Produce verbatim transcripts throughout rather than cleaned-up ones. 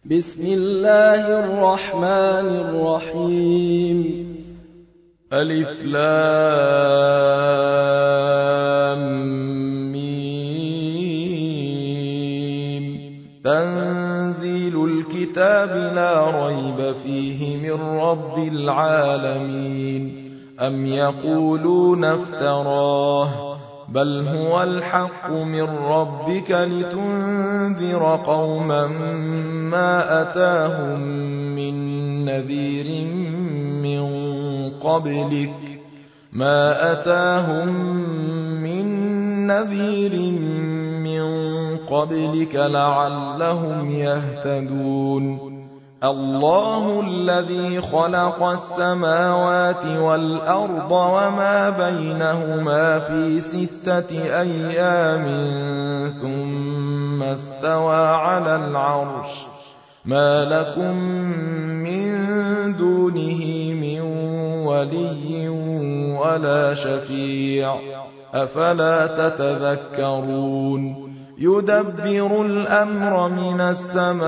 بسم الله الرحمن الرحيم. ألف لام ميم. تنزيل الكتاب لا ريب فيه من رب العالمين. أم يقولون افتراه بل هو الحق من ربك لتنذر قوما ما أتاهم من نذير من قبلك ما أتاهم من نذير من قبلك لعلهم يهتدون. الله الذي خلق السماوات والأرض وما بينهما في ستة أيام ثم استوى على العرش ما لكم من دونه من ولي ولا شفيع أفلا تتذكرون. يدبر الأمر من السماء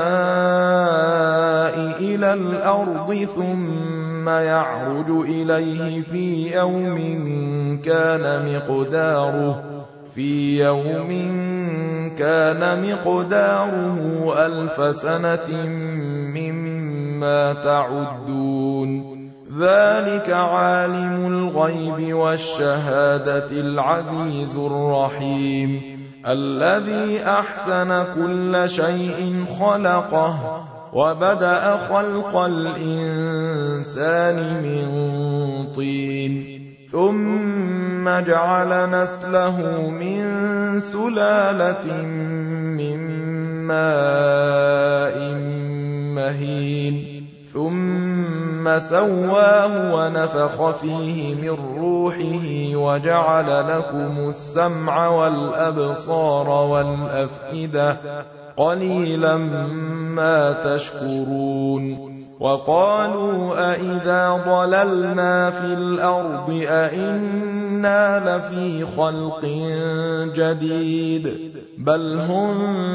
إلى الأرض ثم يعرج إليه في يوم كان مقداره في يوم كان مقداره ألف سنة مما تعدون. ذلك عالم الغيب والشهادة العزيز الرحيم الذي أحسن كل شيء خلقه وبدأ خلق الإنسان من طين ثم جعل نسله من سلالة من ماء مهين ثم سواه ونفخ فيه من روحه وجعل لكم السمع والأبصار والأفئدة قليلا ما تشكرون. وقالوا أئذا ضللنا في الأرض أئنا لفي خلق جديد بل هم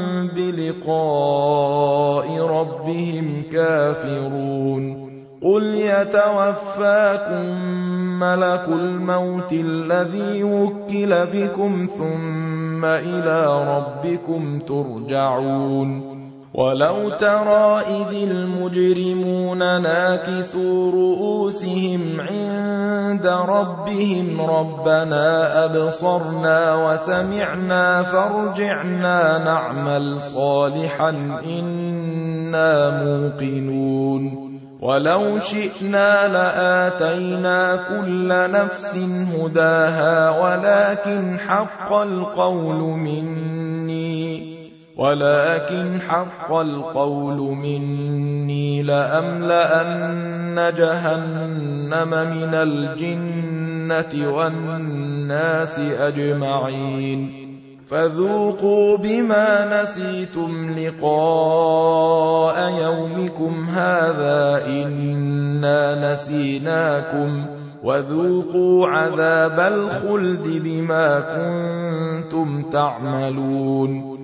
بلقاء ربهم كافرون. قل يتوفاكم ملك الموت الذي وكل بكم ثم إلى ربكم ترجعون. ولو ترى إذ المجرمون ناكسوا رؤوسهم عند ربهم ربنا أبصرنا وسمعنا فارجعنا نعمل صالحا إنا موقنون. ولو شئنا لآتينا كل نفس هداها ولكن حق القول مني ولكن حق القول مني لأملأن جهنم من الجنة والناس أجمعين. فذوقوا بما نسيتم لقاء يومكم هذا إنا نسيناكم وذوقوا عذاب الخلد بما كنتم تعملون.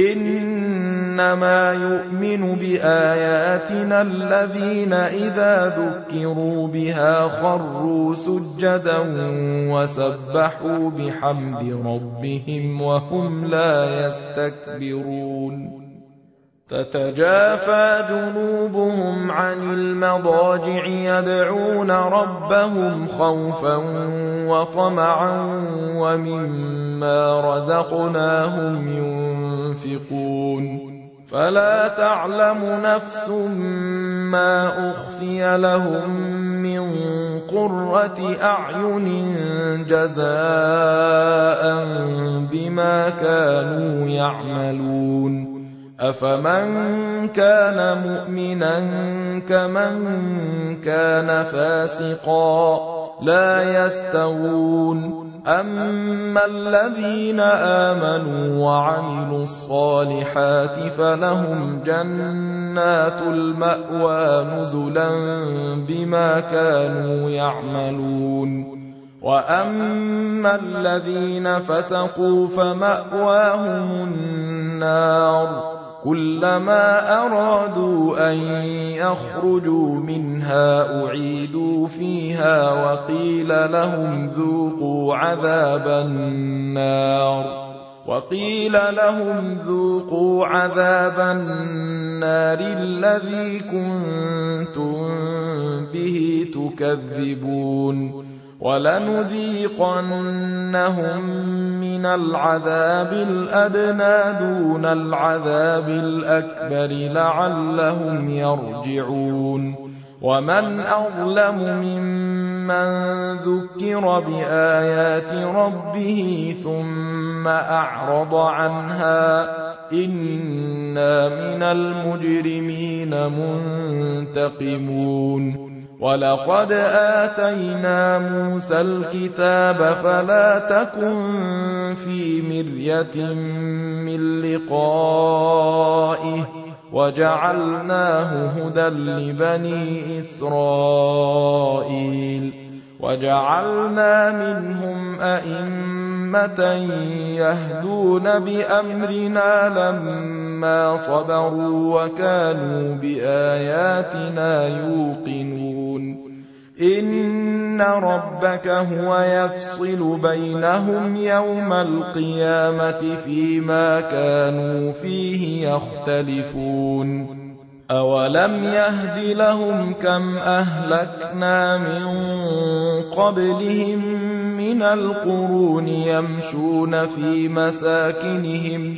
إنما يؤمن بآياتنا الذين إذا ذكروا بها خروا سجدا وسبحوا بحمد ربهم وهم لا يستكبرون. تتجافى جنوبهم عن المضاجع يدعون ربهم خوفا وطمعا ومما رزقناهم ينفقون. فلا تعلم نفس ما أخفي لهم من قرة أعين جزاء بما كانوا يعملون. أفمن كان مؤمنا كمن كان فاسقا لا يستوون. أما الذين آمنوا وعملوا الصالحات فلهم جنات المأوى نزلا بما كانوا يعملون. وأما الذين فسقوا فمأواهم النار كلما أرادوا أن يخرجوا منها أعيدوا فيها وقيل لهم ذوقوا عذاب النار وقيل لهم ذوقوا عذاب النار الذي كنتم به تكذبون ولنذيقنهم من العذاب الأدنى دون العذاب الأكبر لعلهم يرجعون ومن أظلم ممن ذكر بآيات ربه ثم أعرض عنها إنا من المجرمين منتقمون ولقد آتينا موسى الكتاب فلا تكن في مرية من لقائه وجعلناه هدى لبني إسرائيل وجعلنا منهم أئمة يهدون بأمرنا لما صبروا وكانوا بآياتنا يوقنون إن ربك هو يفصل بينهم يوم القيامة فيما كانوا فيه يختلفون أولم يهد لهم كم أهلكنا من قبلهم من القرون يمشون في مساكنهم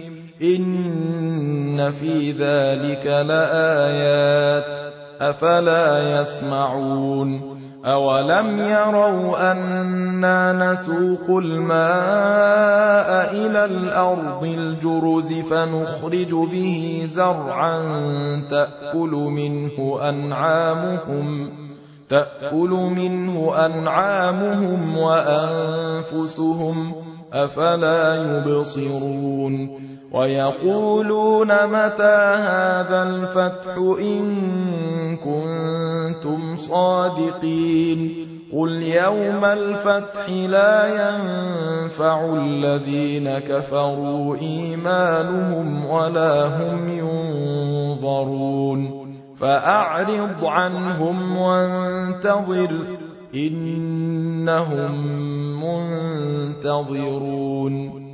إن في ذلك لآيات أفلا يسمعون أولم يروا أنا نسوق الماء إلى الأرض الجرز فنخرج به زرعا تأكل منه أنعامهم تأكل منه أنعامهم وأنفسهم أفلا يبصرون ويقولون متى هذا الفتح إن كنتم صادقين قل يوم الفتح لا ينفع الذين كفروا إيمانهم ولا هم ينظرون فأعرض عنهم وانتظر إنهم منتظرون